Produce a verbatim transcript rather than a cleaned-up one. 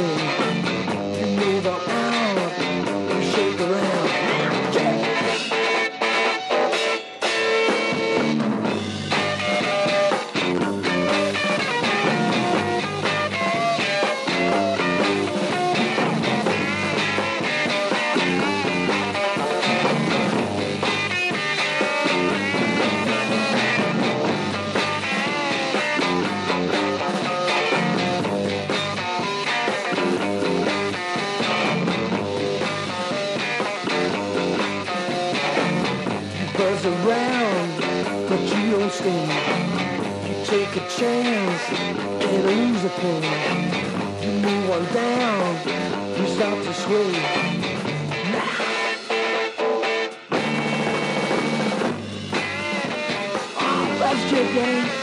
thing. You move around, you shake around. Yeah. Buzz around, but you don't stay. You take a chance and lose a thing. You move on down, you start to sway. Oh, that's your game.